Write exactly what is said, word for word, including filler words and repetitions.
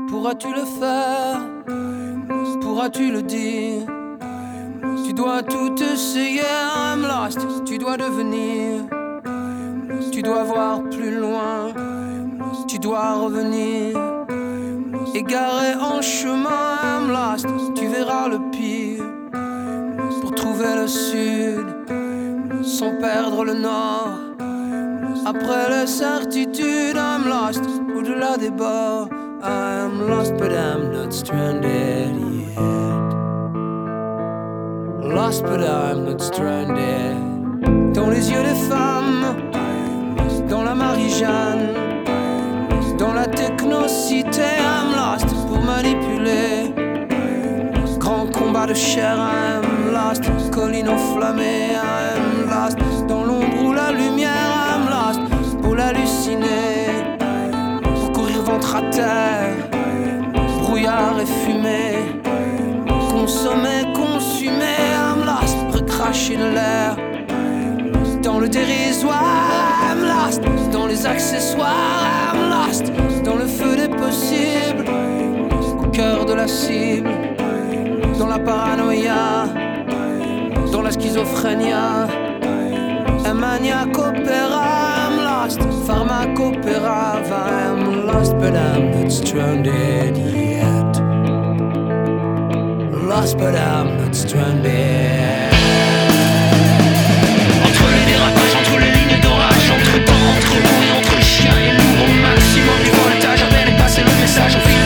Pourras-tu le faire? Pourras-tu le dire? Tu dois tout essayer, I'm lost. Tu dois devenir. Tu dois voir plus loin. Tu dois revenir. Égaré en chemin, I'm lost. Tu verras le pire. Pour trouver le sud, sans perdre le nord. Après les certitudes, I'm lost. Au-delà des bords, I'm lost, but I'm not stranded yet. Lost, but I'm not stranded. Dans les yeux des femmes, dans la Marie-Jeanne, dans la technocité, I'm lost pour manipuler. Grand combat de chair, I'm lost. Colline enflammée, I'm lost. Dans l'ombre ou la lumière, I'm lost pour l'halluciner. Pour courir ventre à terre, brouillard et fumée. Consommer, consumer, I'm lost. Recracher de l'air. Dans le dérisoire, I'm lost. Dans les accessoires, I'm lost. Dans le feu des possibles, au cœur de la cible. Dans la paranoïa, dans la schizophrénia. Un maniaque opéra, I'm lost. Pharmacopéra, I'm lost, but I'm not stranded yet. Lost, but I'm not stranded. Entre les dérapages, entre les lignes d'orage, entre temps, entre loup et entre chien et loup, au maximum du voltage, à peine est passé le message, au